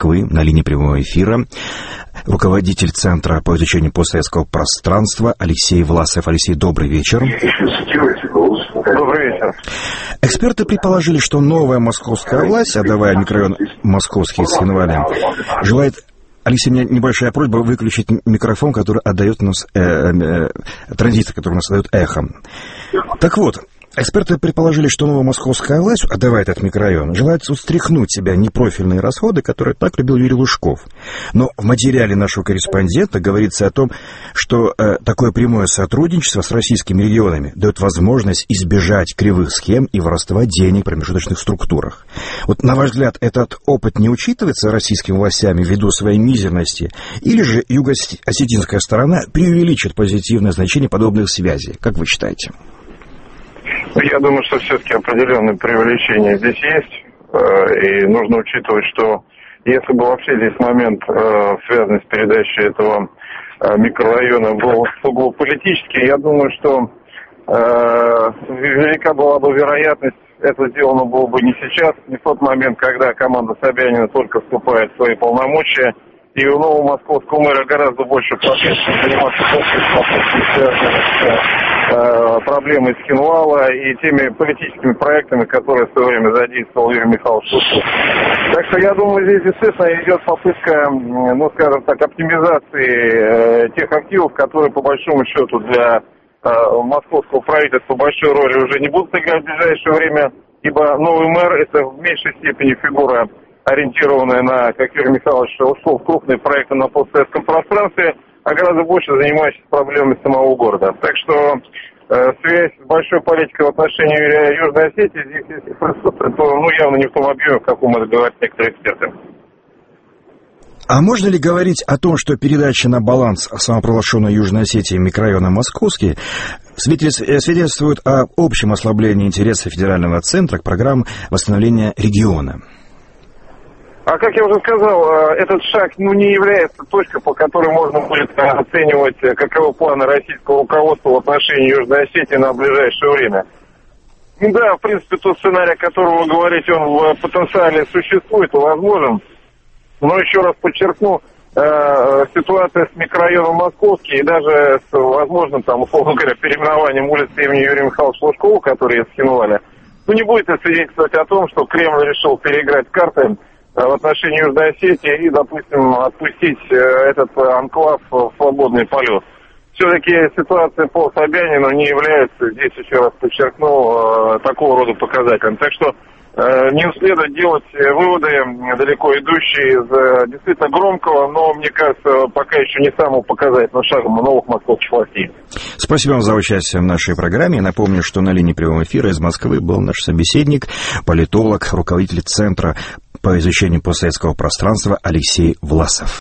Москвы на линии прямого эфира руководитель Центра по изучению постсоветского пространства Алексей Власов. Алексей, добрый вечер. Добрый вечер. Эксперты предположили, что новая московская власть, отдавая микрорайон Московский с Хинвали, желает... Алексей, у меня небольшая просьба выключить микрофон, который отдает нас, транзистор, который у нас отдает эхом. Так вот, эксперты предположили, что новая московская власть, отдавая этот микрорайон, желает встряхнуть себя непрофильные расходы, которые так любил Юрий Лужков. Но в материале нашего корреспондента говорится о том, что такое прямое сотрудничество с российскими регионами дает возможность избежать кривых схем и воровства денег в промежуточных структурах. Вот, на ваш взгляд, этот опыт не учитывается российскими властями ввиду своей мизерности, или же юго-осетинская сторона преувеличит позитивное значение подобных связей? Как вы считаете? Я думаю, что все-таки определенное преувеличение здесь есть, и нужно учитывать, что если бы вообще здесь момент, связанный с передачей этого микрорайона, был сугубо политический, я думаю, что велика была бы вероятность, это сделано было бы не сейчас, не в тот момент, когда команда Собянина только вступает в свои полномочия, и у нового московского мэра гораздо больше процессов заниматься проблемой с Хинвала и теми политическими проектами, которые в свое время задействовал Юрий Михайлович Лужков. Так что я думаю, здесь действительно идет попытка, ну скажем так, оптимизации тех активов, которые по большому счету для московского правительства большой роли уже не будут играть в ближайшее время, ибо новый мэр это в меньшей степени фигура, ориентированная на, как Юрий Михайлович Лужков, крупные проекты на постсоветском пространстве, а гораздо больше занимающиеся проблемами самого города. Так что связь с большой политикой в отношении Южной Осетии здесь, если присутствует, то явно не в том объеме, в каком это говорят некоторые эксперты. А можно ли говорить о том, что передача на баланс самопровозглашенной Южной Осетии микрорайона Московский свидетельствует о общем ослаблении интереса федерального центра к программам восстановления региона? А как я уже сказал, этот шаг не является точкой, по которой можно будет оценивать, каковы планы российского руководства в отношении Южной Осетии на ближайшее время. Да, в принципе, тот сценарий, о котором вы говорите, он в потенциале существует и возможен. Но еще раз подчеркну, ситуация с микрорайоном Московский и даже с возможным, условно говоря, переименованием улицы имени Юрия Михайловича Лужкова, который есть в Хинвале, не будет свидетельствовать о том, что Кремль решил переиграть карты в отношении Южной Осетии и, допустим, отпустить этот анклав в свободный полет. Все-таки ситуация по Собянину не является, здесь еще раз подчеркну, такого рода показателем. Так что не следует делать выводы, далеко идущие из действительно громкого, но, мне кажется, пока еще не самого показательного шага новых московских властей. Спасибо вам за участие в нашей программе. Напомню, что на линии прямого эфира из Москвы был наш собеседник, политолог, руководитель Центра по изучению постсоветского пространства Алексей Власов.